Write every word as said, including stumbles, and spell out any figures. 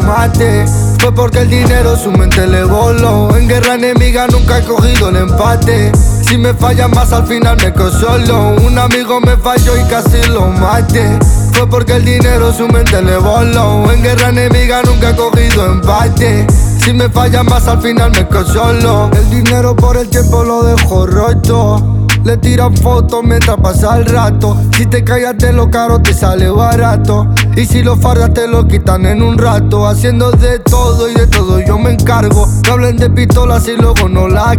lo maté. Fue porque el dinero su mente le voló. En guerra enemiga nunca he cogido el empate. Si me fallan más al final me quedo solo. Un amigo me falló y casi lo maté. Fue porque el dinero su mente le voló. En guerra enemiga nunca he cogido empate. Si me fallan más al final me quedo solo. El dinero por el tiempo lo dejo roto. Le tiran fotos mientras pasa el rato. Si te callas de lo caro te sale barato. Y si lo fardas te lo quitan en un rato. Haciendo de todo y de todo yo me encargo. No hablen de pistolas y luego no la